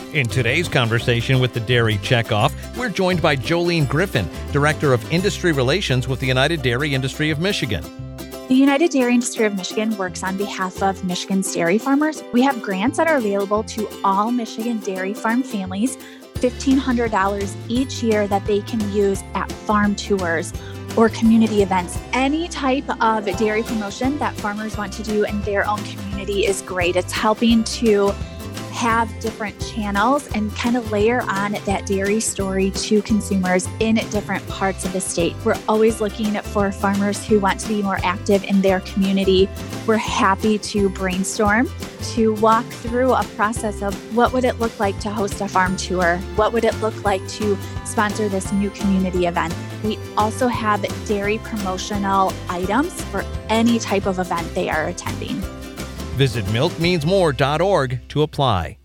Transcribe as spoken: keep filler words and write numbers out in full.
In today's conversation with the Dairy Checkoff, we're joined by Jolene Griffin, Director of Industry Relations with the United Dairy Industry of Michigan. The United Dairy Industry of Michigan works on behalf of Michigan's dairy farmers. We have grants that are available to all Michigan dairy farm families, fifteen hundred dollars each year that they can use at farm tours or community events. Any type of dairy promotion that farmers want to do in their own community is great. It's helping to have different channels and kind of layer on that dairy story to consumers in different parts of the state. We're always looking for farmers who want to be more active in their community. We're happy to brainstorm, to walk through a process of what would it look like to host a farm tour? What would it look like to sponsor this new community event? We also have dairy promotional items for any type of event they are attending. Visit milk means more dot org to apply.